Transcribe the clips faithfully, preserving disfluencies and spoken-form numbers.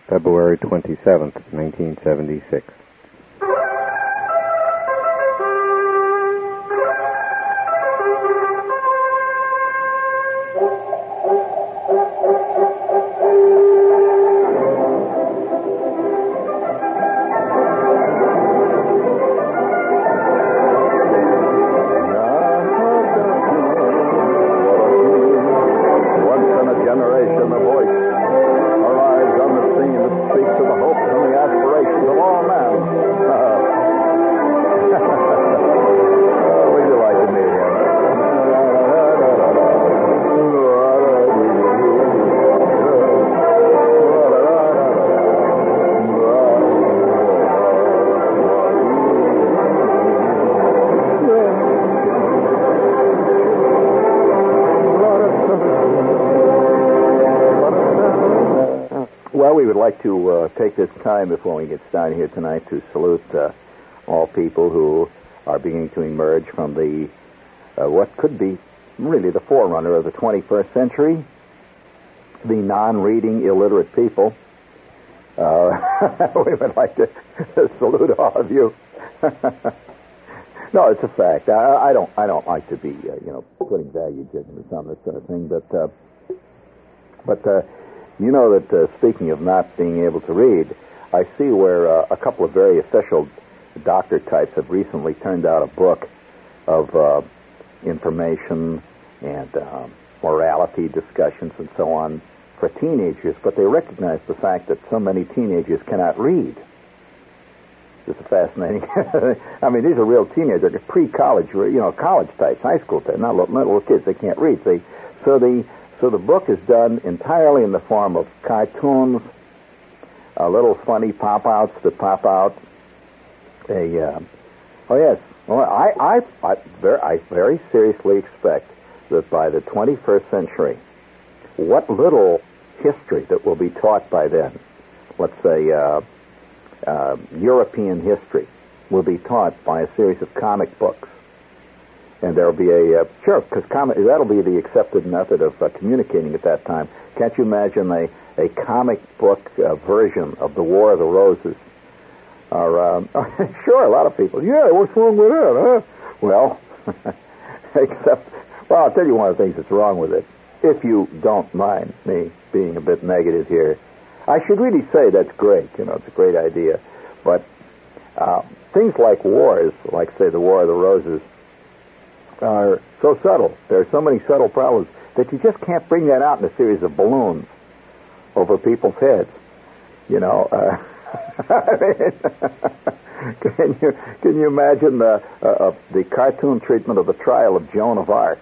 February twenty-seventh, nineteen seventy-six. We would like to uh, take this time before we get started here tonight to salute uh, all people who are beginning to emerge from the uh, what could be really the forerunner of the twenty-first century, the non-reading illiterate people. Uh, we would like to salute all of you. No, it's a fact. I, I don't. I don't like to be, uh, you know, putting value judgments on this sort of thing, but uh, but. Uh, You know that, uh, speaking of not being able to read, I see where uh, a couple of very official doctor types have recently turned out a book of uh, information and uh, morality discussions and so on for teenagers, but they recognize the fact that so many teenagers cannot read. This is fascinating. I mean, these are real teenagers, they're pre-college, you know, college types, high school types, not little, not little kids. They can't read. They, so the So the book is done entirely in the form of cartoons, uh, little funny pop-outs that pop out. A uh, oh yes, well, I I I very, I very seriously expect that by the twenty-first century, what little history that will be taught by then, let's say uh, uh, European history, will be taught by a series of comic books. And there'll be a, uh, sure, because comic, that'll be the accepted method of uh, communicating at that time. Can't you imagine a, a comic book uh, version of the War of the Roses? Or, um, sure, a lot of people, yeah, what's wrong with that, huh? Well, except, well, I'll tell you one of the things that's wrong with it. If you don't mind me being a bit negative here, I should really say that's great, you know, it's a great idea. But uh, things like wars, like, say, the War of the Roses, are so subtle. There are so many subtle problems that you just can't bring that out in a series of balloons over people's heads. You know, uh, I mean, can you can you imagine the uh, uh, the cartoon treatment of the trial of Joan of Arc,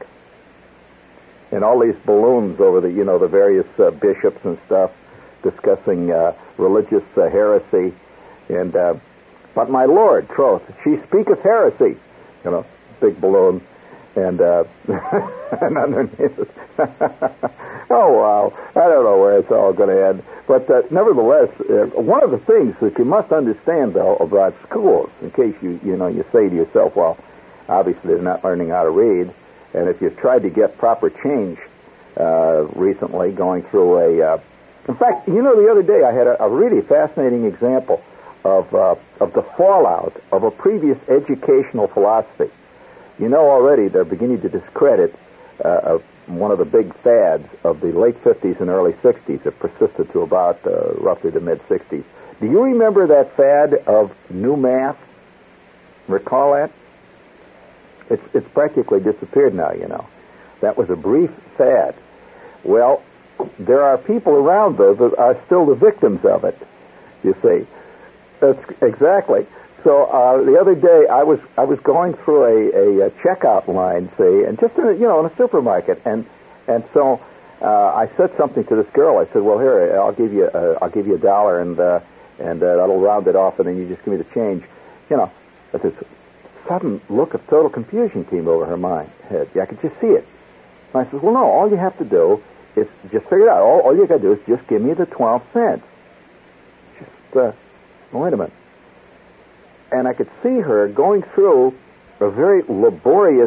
and all these balloons over the you know the various uh, bishops and stuff discussing uh, religious uh, heresy, and uh, but my Lord, troth, she speaketh heresy. You know, big balloon. And, uh, and underneath it. Oh, wow. I don't know where it's all going to end. But uh, nevertheless, uh, one of the things that you must understand, though, about schools, in case you, you know, you say to yourself, well, obviously they're not learning how to read, and if you've tried to get proper change uh, recently going through a... Uh, in fact, you know, the other day I had a, a really fascinating example of, uh, of the fallout of a previous educational philosophy. You know already they're beginning to discredit uh, one of the big fads of the late fifties and early sixties that persisted to about uh, roughly the mid-sixties. Do you remember that fad of new math? Recall that? It's, it's practically disappeared now, you know. That was a brief fad. Well, there are people around, though, that are still the victims of it, you see. That's exactly. So uh, the other day, I was I was going through a, a, a checkout line, see, and just in a, you know in a supermarket, and and so uh, I said something to this girl. I said, "Well, here, I'll give you uh, I'll give you a dollar, and uh, and uh, that'll round it off, and then you just give me the change." You know, but this sudden look of total confusion came over her mind head. I could just see it. And I said, "Well, no, all you have to do is just figure it out. All, all you got to do is just give me the twelve cents." Just uh, wait a minute. And I could see her going through a very laborious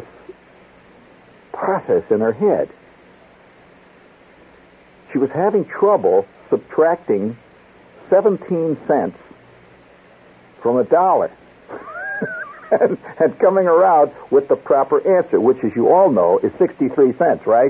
process in her head. She was having trouble subtracting seventeen cents from a dollar. and, and coming around with the proper answer, which, as you all know, is sixty-three cents, right?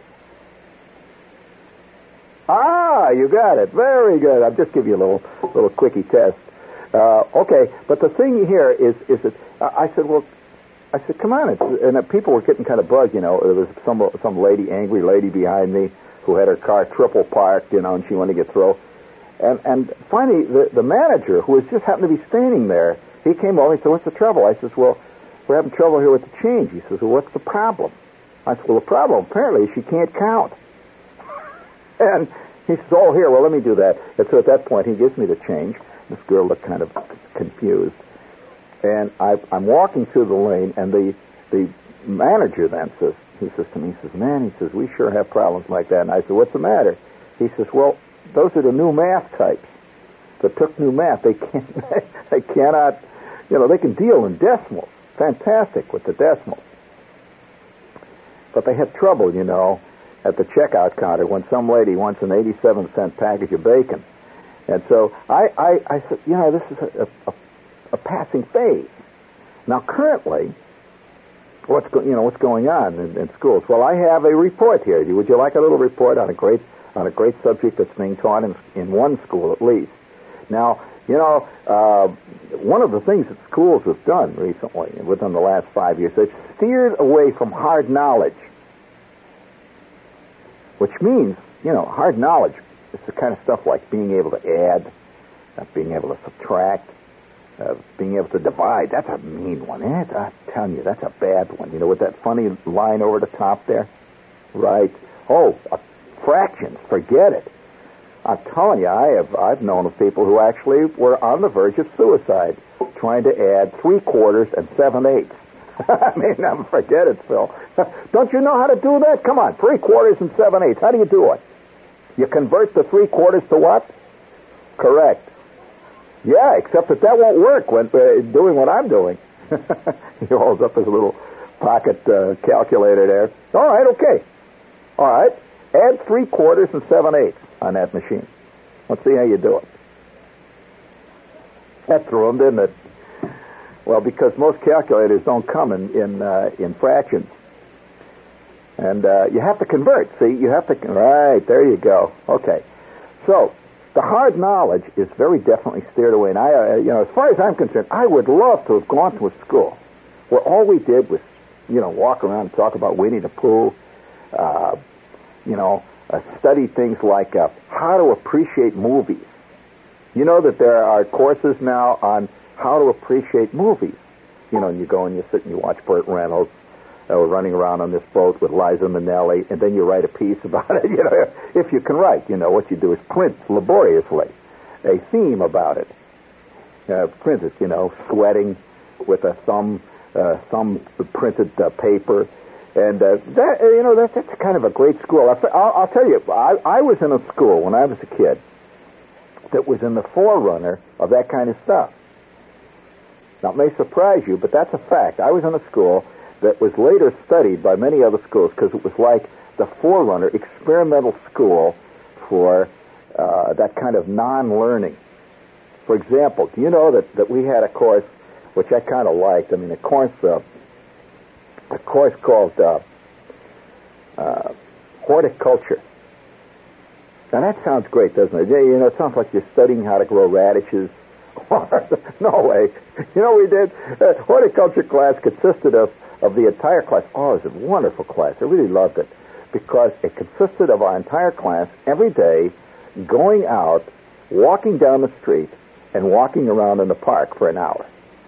Ah, you got it. Very good. I'll just give you a little little quickie test. Uh, okay, but the thing here is is that uh, I said, well, I said, come on, it's, and uh, people were getting kind of bugged, you know. There was some some lady, angry lady behind me, who had her car triple parked, you know, and she wanted to get through. And and finally, the the manager, who was just happened to be standing there, he came over. He said, "What's the trouble?" I says, "Well, we're having trouble here with the change." He says, "Well, what's the problem?" I said, "Well, the problem apparently is she can't count." And he says, "Oh, here, well, let me do that." And so at that point, he gives me the change. This girl looked kind of confused. And I, I'm walking through the lane, and the the manager then says, he says to me, he says, "Man," he says, "we sure have problems like that." And I said, "What's the matter?" He says, "Well, those are the new math types that took new math. They can't, they cannot, you know, they can deal in decimals. Fantastic with the decimals. But they have trouble, you know, at the checkout counter when some lady wants an eighty-seven cent package of bacon." And so I, I, I said, you know, this is a, a, a passing phase. Now, currently, what's go, you know what's going on in, in schools? Well, I have a report here. Would you like a little report on a great on a great subject that's being taught in, in one school at least? Now, you know, uh, one of the things that schools have done recently, within the last five years, they've steered away from hard knowledge, which means, you know, hard knowledge is the kind of stuff like being able to add, uh, being able to subtract, uh, being able to divide. That's a mean one. Eh? I'm telling you, that's a bad one. You know, with that funny line over the top there? Right. Oh, uh, fractions. Forget it. I'm telling you, I have, I've known of people who actually were on the verge of suicide trying to add three quarters and seven eighths. I mean, never forget it, Phil. Don't you know how to do that? Come on, three quarters and seven eighths. How do you do it? You convert the three quarters to what? Correct. Yeah, except that that won't work when uh, doing what I'm doing. He holds up his little pocket uh, calculator there. All right, okay. All right. Add three quarters and seven eighths on that machine. Let's see how you do it. That threw him, didn't it? Well, because most calculators don't come in in, uh, in fractions. And uh, you have to convert. See, you have to... Right, there you go. Okay. So, the hard knowledge is very definitely steered away. And I, uh, you know, as far as I'm concerned, I would love to have gone to a school where all we did was, you know, walk around and talk about Winnie the Pooh, uh, you know, uh, study things like uh, how to appreciate movies. You know that there are courses now on how to appreciate movies. You know, and you go and you sit and you watch Burt Reynolds uh, running around on this boat with Liza Minnelli, and then you write a piece about it. You know, if you can write, you know, what you do is print laboriously a theme about it. Uh, print it, you know, sweating with a thumb, uh, thumb printed uh, paper. And uh, that, you know, that, that's kind of a great school. I'll, I'll tell you, I, I was in a school when I was a kid that was in the forerunner of that kind of stuff. Now, it may surprise you, but that's a fact. I was in a school that was later studied by many other schools because it was like the forerunner experimental school for uh, that kind of non-learning. For example, do you know that, that we had a course which I kind of liked? I mean, a course... Uh, A course called uh, uh, horticulture. Now that sounds great, doesn't it? You know, it sounds like you're studying how to grow radishes. No way. You know what we did? Uh, horticulture class consisted of, of the entire class. Oh, it was a wonderful class. I really loved it because it consisted of our entire class every day going out, walking down the street, and walking around in the park for an hour.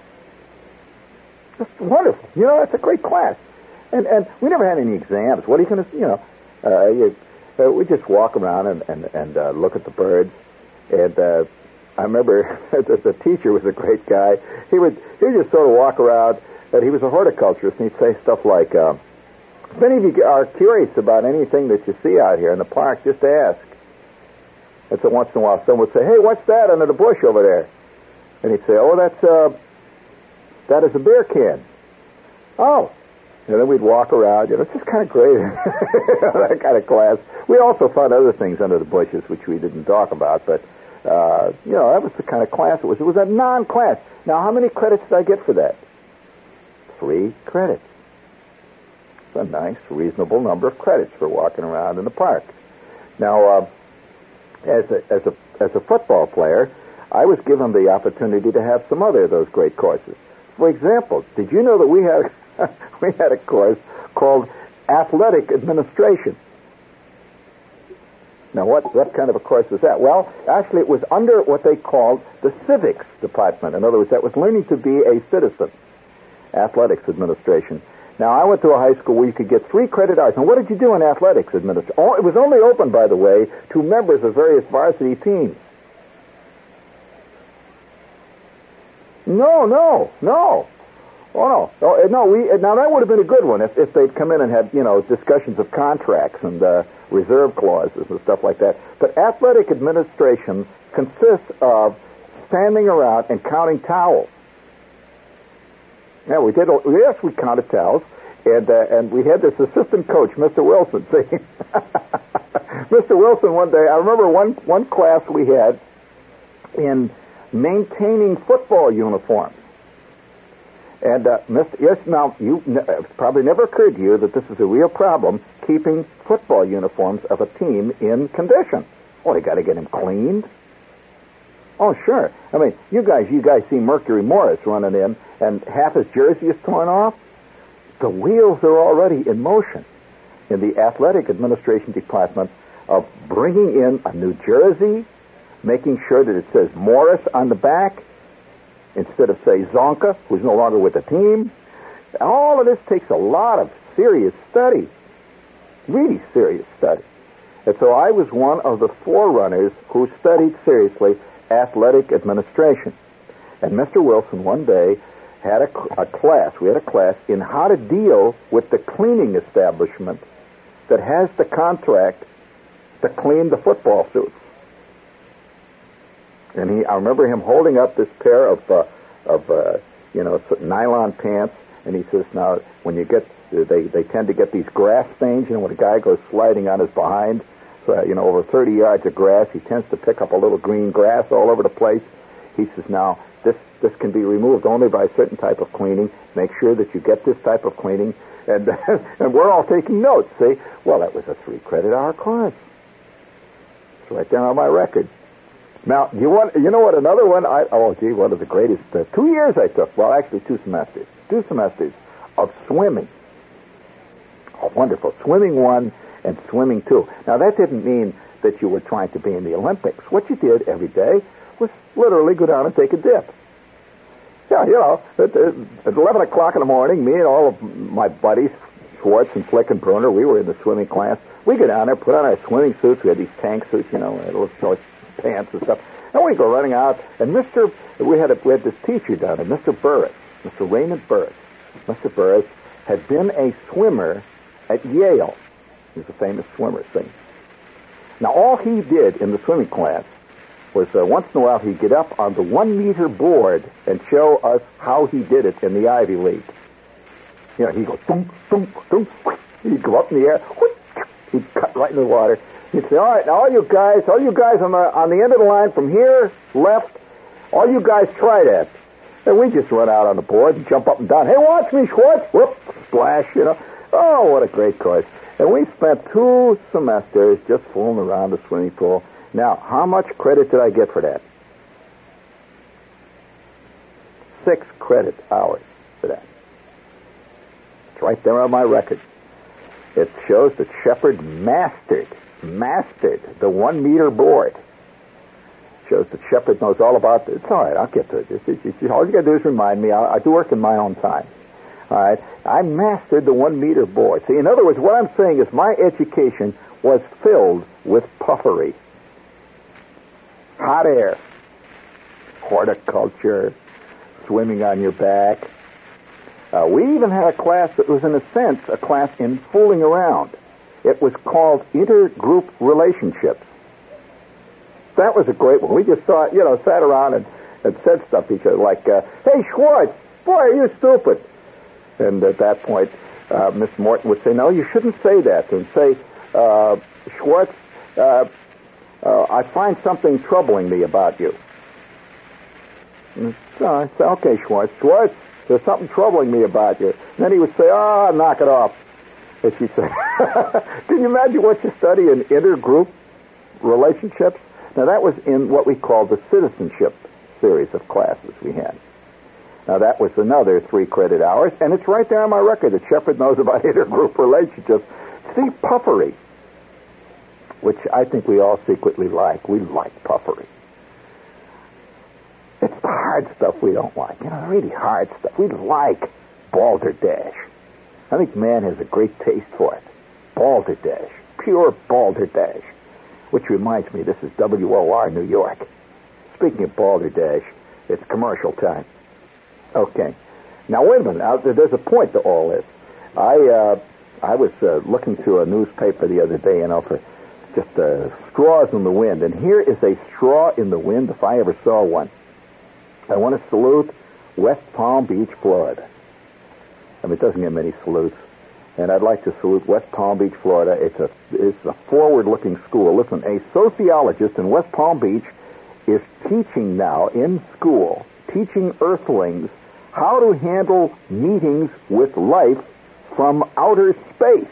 It's wonderful. You know, it's a great class. And and we never had any exams. What are you going to, you know, uh, you, uh, we just walk around and, and, and uh, look at the birds. And uh, I remember the, the teacher was a great guy. He would he would just sort of walk around, and he was a horticulturist, and he'd say stuff like, uh, if any of you are curious about anything that you see out here in the park, just ask. And so once in a while, someone would say, hey, what's that under the bush over there? And he'd say, oh, that's... Uh, That is a beer can. Oh. And then we'd walk around. You know, it's just kind of great. That kind of class. We also found other things under the bushes, which we didn't talk about. But Uh, you know, that was the kind of class it was. It was a non-class. Now, how many credits did I get for that? Three credits. It's a nice, reasonable number of credits for walking around in the park. Now, uh, as a, as a as a football player, I was given the opportunity to have some other of those great courses. For example, did you know that we had we had a course called Athletic Administration? Now, what, what kind of a course was that? Well, actually, it was under what they called the civics department. In other words, that was learning to be a citizen. Athletics administration. Now, I went to a high school where you could get three credit hours. And what did you do in athletics administration? Oh, it was only open, by the way, to members of various varsity teams. No, no, no. Oh, no. Oh, no, we, now, that would have been a good one if, if they'd come in and had, you know, discussions of contracts and uh, reserve clauses and stuff like that. But athletic administration consists of standing around and counting towels. Yeah, we did. Yes, we counted towels, and uh, and we had this assistant coach, Mister Wilson. See, Mister Wilson. One day, I remember one one class we had in maintaining football uniforms. And uh, Mister Yes, now you it's probably never occurred to you that this is a real problem, keeping football uniforms of a team in condition. Well, you got to get them cleaned. Oh, sure. I mean, you guys, you guys see Mercury Morris running in, and half his jersey is torn off. The wheels are already in motion in the athletic administration department of bringing in a new jersey, making sure that it says Morris on the back instead of, say, Zonka, who's no longer with the team. All of this takes a lot of serious study, really serious study. And so I was one of the forerunners who studied seriously athletic administration. And Mister Wilson one day had a, a class, we had a class in how to deal with the cleaning establishment that has the contract to clean the football suits. And he, I remember him holding up this pair of, uh, of uh, you know, nylon pants, and he says, now, when you get, they, they tend to get these grass stains, you know, when a guy goes sliding on his behind, so, you know, over thirty yards of grass, he tends to pick up a little green grass all over the place. He says, now, this this can be removed only by a certain type of cleaning. Make sure that you get this type of cleaning. And and we're all taking notes, see? Well, that was a three-credit hour course. It's right there on my record. Now, you want you know what another one, I oh, gee, one of the greatest, uh, two years I took, well, actually two semesters, two semesters of swimming. Oh, wonderful. Swimming one and swimming two. Now, that didn't mean that you were trying to be in the Olympics. What you did every day was literally go down and take a dip. Yeah, you know, at, at eleven o'clock in the morning, me and all of my buddies, Schwartz and Flick and Bruner, we were in the swimming class. We go down there, put on our swimming suits. We had these tank suits, you know, little short pants and stuff. And we go running out, and Mister We had a, we had this teacher down there, Mister Burris, Mister Raymond Burris. Mister Burris had been a swimmer at Yale. He was a famous swimmer, see. Now, all he did in the swimming class was uh, once in a while he'd get up on the one-meter board and show us how he did it in the Ivy League. You know, he'd go, thump, thump, thump. He'd go up in the air, whoop, he'd cut right in the water. He'd say, all right, now all you guys, all you guys on the on the end of the line from here, left, all you guys try that. And we just run out on the board and jump up and down. Hey, watch me, Schwartz. Whoop, splash, you know. Oh, what a great course. And we spent two semesters just fooling around the swimming pool. Now, how much credit did I get for that? Six credit hours for that. It's right there on my record. It shows that Shepard mastered, mastered the one-meter board. It shows that Shepard knows all about it. It's all right, I'll get to it. It's, it's, it's, all you got to do is remind me. I, I do work in my own time. All right, I mastered the one-meter board. See, in other words, what I'm saying is my education was filled with puffery. Hot air, horticulture, swimming on your back. Uh, we even had a class that was, in a sense, a class in fooling around. It was called intergroup relationships. That was a great one. We just saw, you know, sat around and, and said stuff to each other like, uh, hey, Schwartz, boy, are you stupid. And at that point, uh, Miss Morton would say, no, you shouldn't say that. And say, uh, Schwartz, uh, uh, I find something troubling me about you. And so I say, okay, Schwartz. Schwartz, there's something troubling me about you. And then he would say, oh, knock it off. And she'd say, can you imagine what you study in intergroup relationships? Now, that was in what we called the citizenship series of classes we had. Now, that was another three credit hours, and it's right there on my record that Shepard knows about intergroup relationships. See, puffery, which I think we all secretly like. We like puffery. It's the hard stuff we don't like. You know, the really hard stuff. We like balderdash. I think man has a great taste for it. Balderdash. Pure balderdash. Which reminds me, this is W O R New York. Speaking of balderdash, it's commercial time. Okay. Now, wait a minute. Now, there's a point to all this. I uh, I was uh, looking through a newspaper the other day, you know, for just uh, straws in the wind. And here is a straw in the wind, if I ever saw one. I want to salute West Palm Beach, Florida. I mean, it doesn't get many salutes. And I'd like to salute West Palm Beach, Florida. It's a, it's a forward-looking school. Listen, a sociologist in West Palm Beach is teaching now in school, teaching earthlings how to handle meetings with life from outer space.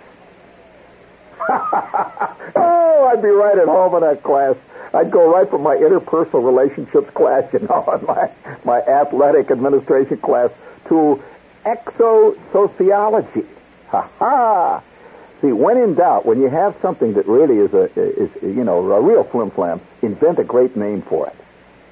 Oh, I'd be right at home in that class. I'd go right from my interpersonal relationships class, you know, and my, my athletic administration class to exosociology. Ha ha! See, when in doubt, when you have something that really is a is you know a real flim-flam, invent a great name for it.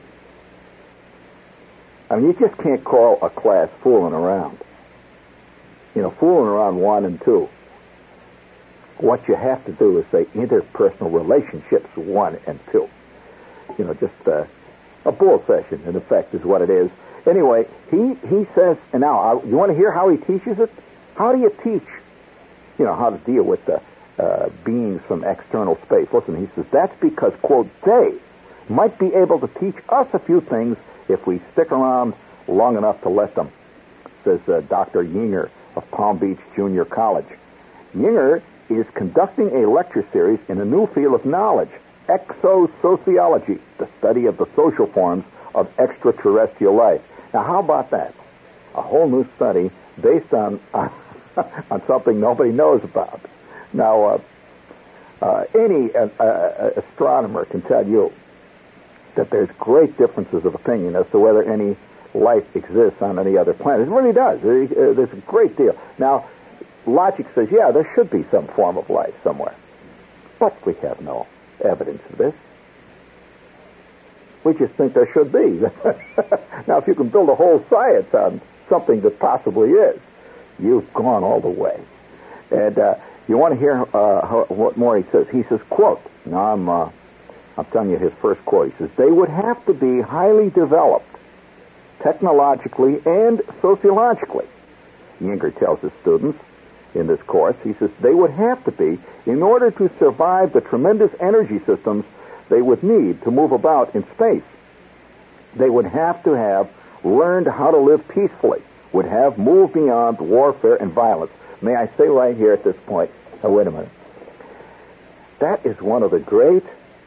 I mean, you just can't call a class fooling around. You know, fooling around one and two. What you have to do is say interpersonal relationships one and two. You know, just uh, a bull session, in effect, is what it is. Anyway, he, he says, and now, uh, you want to hear how he teaches it? How do you teach, you know, how to deal with the uh, beings from external space? Listen, he says, that's because, quote, they might be able to teach us a few things if we stick around long enough to let them, says uh, Doctor Yinger of Palm Beach Junior College. Yinger is conducting a lecture series in a new field of knowledge, exosociology, the study of the social forms of extraterrestrial life. Now, how about that? A whole new study based on on, on something nobody knows about. Now, uh, uh, any uh, uh, astronomer can tell you that there's great differences of opinion as to whether any life exists on any other planet. It really does. There's a great deal. Now, logic says, yeah, there should be some form of life somewhere. But we have no evidence of this. We just think there should be. Now, if you can build a whole science on something that possibly is, you've gone all the way. And uh, you want to hear uh, how, what more he says. He says, quote, now I'm, uh, I'm telling you his first quote. He says, they would have to be highly developed technologically and sociologically. Yinger tells his students in this course, he says, they would have to be in order to survive the tremendous energy systems they would need to move about in space. They would have to have learned how to live peacefully, would have moved beyond warfare and violence. May I say right here at this point, oh, wait a minute. That is one of the great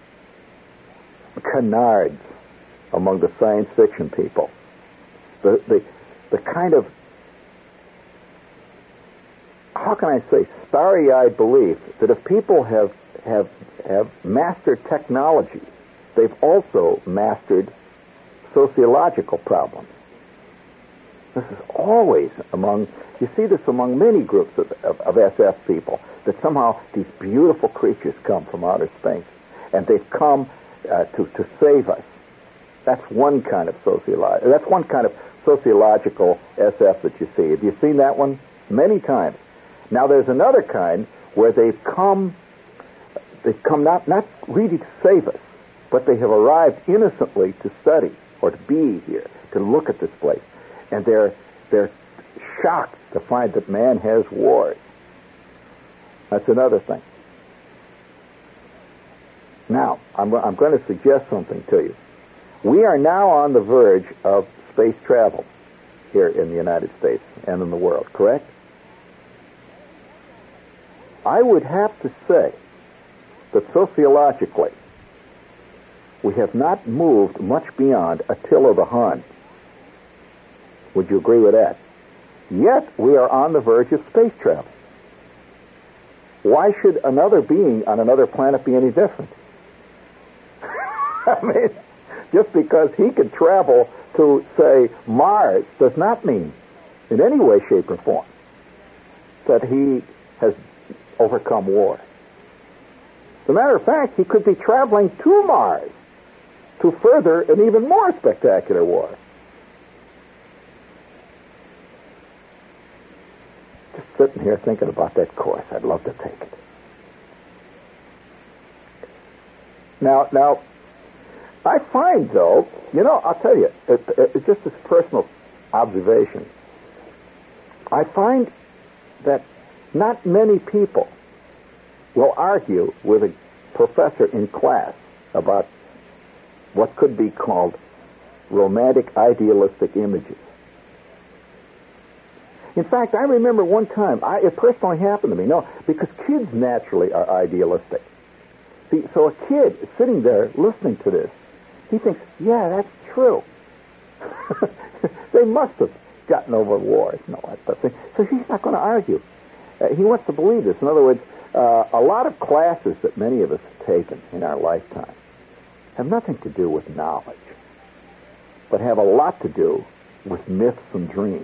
canards among the science fiction people. The, the, the kind of, how can I say, starry-eyed belief that if people have, have, have mastered technology, they've also mastered sociological problems. This is always among, you see this among many groups of, of, of S F people, that somehow these beautiful creatures come from outer space, and they've come uh, to, to save us. That's one kind of sociolo- that's one kind of sociological S F that you see. Have you seen that one? Many times. Now there's another kind where they've come, they've come not, not really to save us, but they have arrived innocently to study or to be here, to look at this place. And they're, they're shocked to find that man has wars. That's another thing. Now, I'm, I'm going to suggest something to you. We are now on the verge of space travel here in the United States and in the world, correct? I would have to say that sociologically, we have not moved much beyond Attila the Hun. Would you agree with that? Yet we are on the verge of space travel. Why should another being on another planet be any different? I mean, just because he could travel to, say, Mars does not mean in any way, shape, or form that he has overcome war. As a matter of fact, he could be traveling to Mars to further an even more spectacular war. Just sitting here thinking about that course. I'd love to take it. Now, now, I find, though, you know, I'll tell you, it, it, it's just this personal observation. I find that not many people will argue with a professor in class about what could be called romantic, idealistic images. In fact, I remember one time, I, it personally happened to me, no, because kids naturally are idealistic. See, so a kid sitting there listening to this, he thinks, yeah, that's true. They must have gotten over wars. No, that's the So he's not going to argue. Uh, he wants to believe this. In other words, uh, a lot of classes that many of us have taken in our lifetime have nothing to do with knowledge, but have a lot to do with myths and dreams.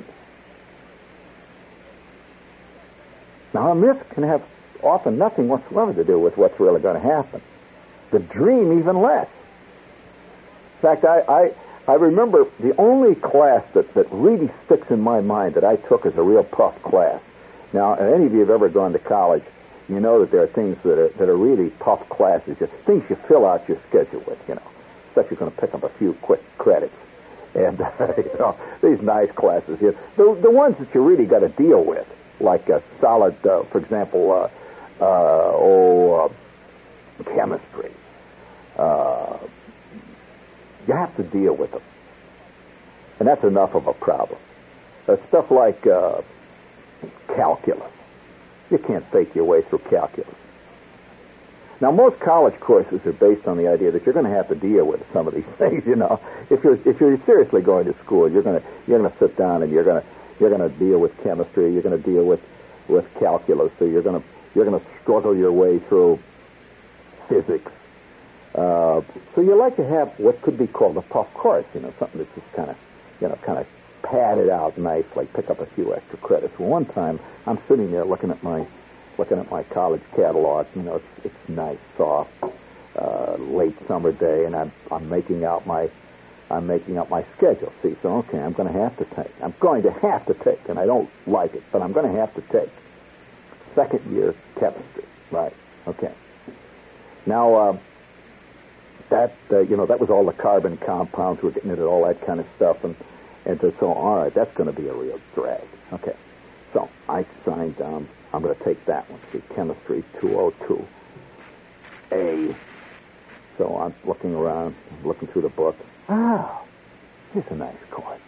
Now, a myth can have often nothing whatsoever to do with what's really going to happen. The dream, even less. In fact, I, I, I remember the only class that, that really sticks in my mind that I took as a real tough class. Now, if any of you have ever gone to college, you know that there are things that are, that are really tough classes, just things you fill out your schedule with, you know. Stuff you're going to pick up a few quick credits. And, uh, you know, these nice classes here. The, the ones that you really got to deal with, like a solid, uh, for example, uh, uh, oh, uh, chemistry. Uh, you have to deal with them. And that's enough of a problem. Uh, stuff like uh, calculus. You can't fake your way through calculus. Now, most college courses are based on the idea that you're going to have to deal with some of these things. You know, if you're if you're seriously going to school, you're going to you're going to sit down and you're going to you're going to deal with chemistry. You're going to deal with with calculus. So you're going to you're going to struggle your way through physics. Uh, so you like to have what could be called a tough course. You know, something that's just kind of you know kind of padded out nicely. Pick up a few extra credits. Well, one time I'm sitting there looking at my looking at my college catalog. You know, it's it's nice, soft, uh, late summer day, and I'm I'm making out my I'm making out my schedule. See, so okay, I'm going to have to take. I'm going to have to take, and I don't like it, but I'm going to have to take second year chemistry. Right? Okay. Now uh, that uh, you know that was all the carbon compounds we're getting into, all that kind of stuff, and and so all right, that's going to be a real drag. Okay. So I signed down. I'm going to take that one. See, chemistry two oh two A. So I'm looking around, looking through the book. Oh, here's a nice course.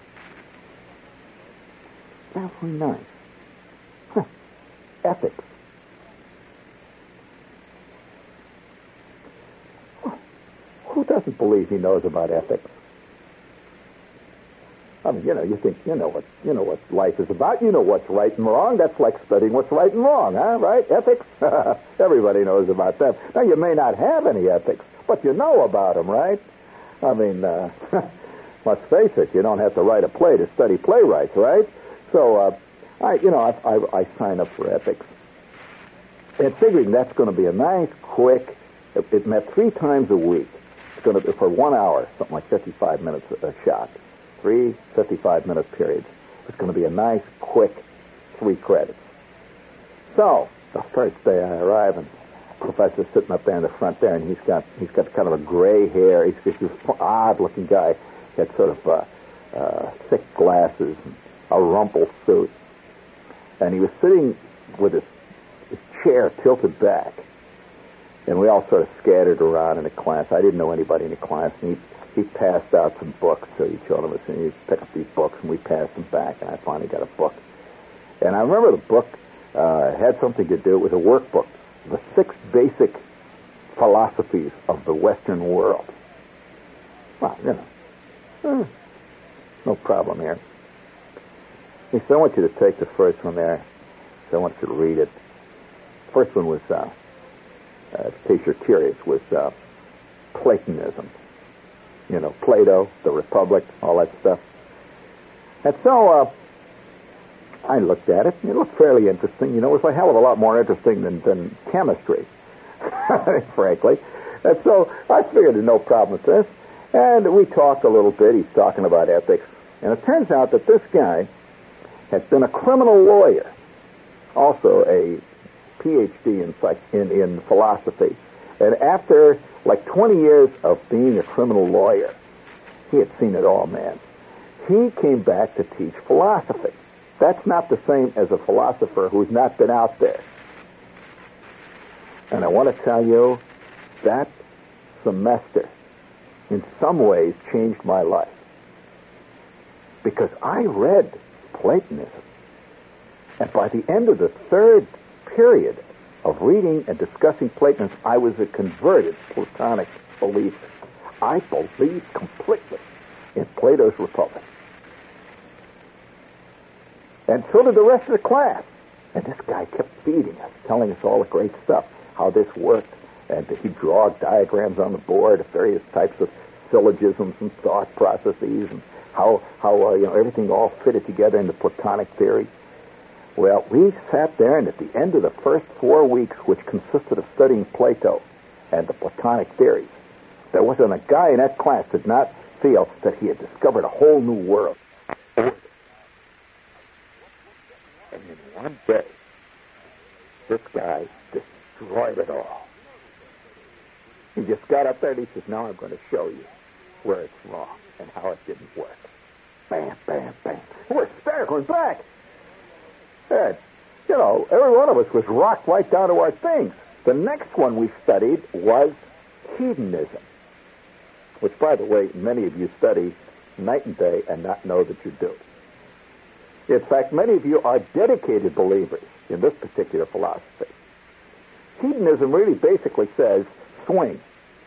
Very nice. Huh. Ethics. Who doesn't believe he knows about ethics? I mean, you know, you think you know what you know what life is about. You know what's right and wrong. That's like studying what's right and wrong, huh? Right? Ethics. Everybody knows about them. Now, you may not have any ethics, but you know about them, right? I mean, uh, let's face it. You don't have to write a play to study playwrights, right? So, uh, I, you know, I, I, I sign up for ethics, and figuring that's going to be a nice, quick. It, it met three times a week. It's going to be for one hour, something like fifty-five minutes a shot. Three fifty-five-minute periods. It's going to be a nice, quick three credits. So, the first day I arrive, and the professor's sitting up there in the front there, and he's got he's got kind of a gray hair. He's, he's this odd-looking guy. He had sort of uh, uh, thick glasses, and a rumpled suit. And he was sitting with his, his chair tilted back. And we all sort of scattered around in the class. I didn't know anybody in the class, and he He passed out some books to each one of us, and he'd pick up these books, and we passed them back, and I finally got a book. And I remember the book uh, had something to do with a workbook, the six basic philosophies of the Western world. Well, you know, eh, no problem here. He said, I want you to take the first one there. So I want you to read it. First one was, uh, uh, in case you're curious, was uh, Platonism. You know, Plato, the Republic, all that stuff. And so uh, I looked at it, and it looked fairly interesting. You know, it was a hell of a lot more interesting than, than chemistry, frankly. And so I figured there's no problem with this. And we talked a little bit. He's talking about ethics. And it turns out that this guy has been a criminal lawyer, also a P H D in, in, in philosophy. And after like twenty years of being a criminal lawyer, he had seen it all, man. He came back to teach philosophy. That's not the same as a philosopher who's not been out there. And I want to tell you, that semester, in some ways, changed my life. Because I read Platonism. And by the end of the third period of reading and discussing Platonism, I was a converted Platonic believer. I believed completely in Plato's Republic. And so did the rest of the class. And this guy kept feeding us, telling us all the great stuff, how this worked. And he'd draw diagrams on the board of various types of syllogisms and thought processes, and how, how uh, you know, everything all fitted together into Platonic theory. Well, we sat there, and at the end of the first four weeks, which consisted of studying Plato and the Platonic theories, there wasn't a guy in that class that did not feel that he had discovered a whole new world. And in one day, this guy destroyed it all. He just got up there and he says, now I'm going to show you where it's wrong and how it didn't work. Bam, bam, bam. We're staggering back. And, you know, every one of us was rocked right down to our things. The next one we studied was hedonism, which, by the way, many of you study night and day and not know that you do. In fact, many of you are dedicated believers in this particular philosophy. Hedonism really basically says, swing.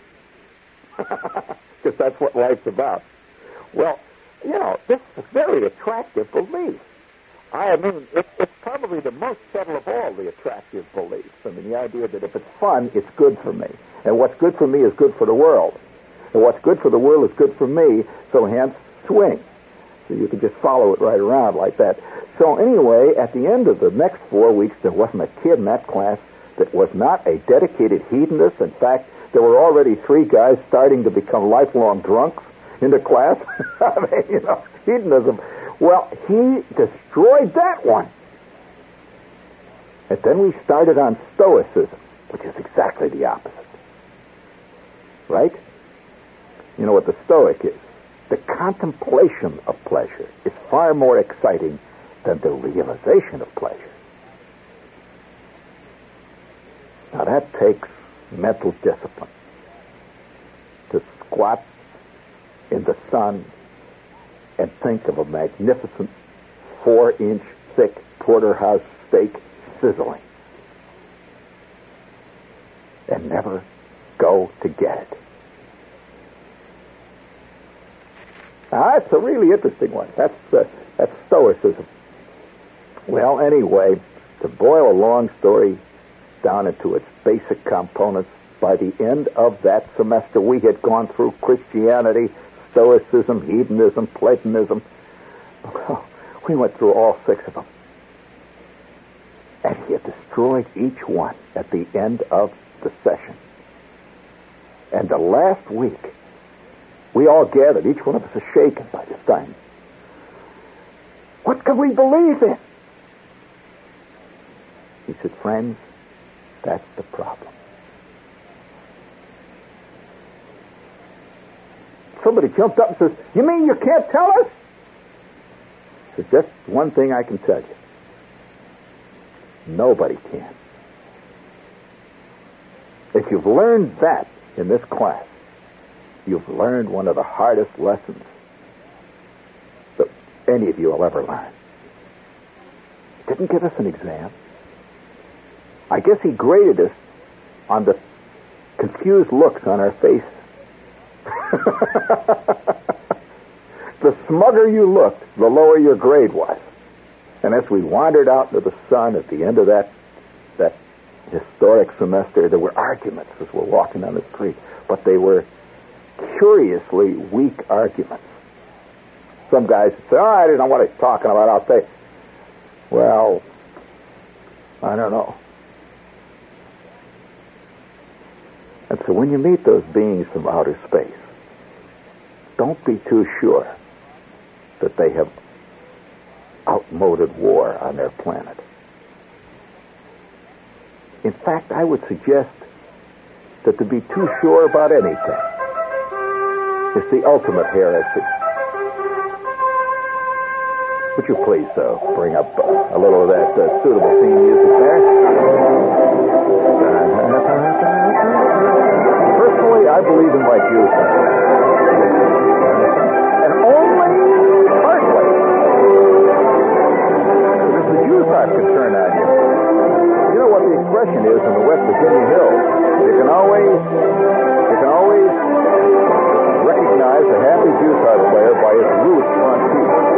Because that's what life's about. Well, you know, this is a very attractive belief. I mean, it's, it's probably the most subtle of all the attractive beliefs. I mean, the idea that if it's fun, it's good for me. And what's good for me is good for the world. And what's good for the world is good for me, so hence, swing. So you can just follow it right around like that. So anyway, at the end of the next four weeks, there wasn't a kid in that class that was not a dedicated hedonist. In fact, there were already three guys starting to become lifelong drunks in the class. I mean, you know, hedonism. Well, he destroyed that one. And then we started on Stoicism, which is exactly the opposite. Right? You know what the Stoic is? The contemplation of pleasure is far more exciting than the realization of pleasure. Now that takes mental discipline. To squat in the sun and think of a magnificent four-inch thick porterhouse steak sizzling and never go to get it. Now, that's a really interesting one. That's, uh, that's Stoicism. Well, anyway, to boil a long story down into its basic components, by the end of that semester, we had gone through Christianity, Stoicism, hedonism, Platonism. Well, we went through all six of them. And he had destroyed each one at the end of the session. And the last week, we all gathered. Each one of us is shaken by this time. What can we believe in? He said, friends, that's the problem. Somebody jumped up and says, you mean you can't tell us? I said, just one thing I can tell you. Nobody can. If you've learned that in this class, you've learned one of the hardest lessons that any of you will ever learn. He didn't give us an exam. I guess he graded us on the confused looks on our face. The smugger you looked, the lower your grade was. And as we wandered out into the sun at the end of that that historic semester, there were arguments as we're walking down the street, but they were curiously weak arguments. Some guys would say, oh, I don't know what he's talking about. I'll say, well, I don't know. And so when you meet those beings from outer space, don't be too sure that they have outmoded war on their planet. In fact, I would suggest that to be too sure about anything is the ultimate heresy. Would you please uh, bring up uh, a little of that uh, suitable theme music there? Personally, I believe in like you, sir. And only partly. Because the Jews aren't concerned on you. You know what the expression is in the West Virginia hills? You can always, you can always recognize a happy Jews player by his roots front teeth.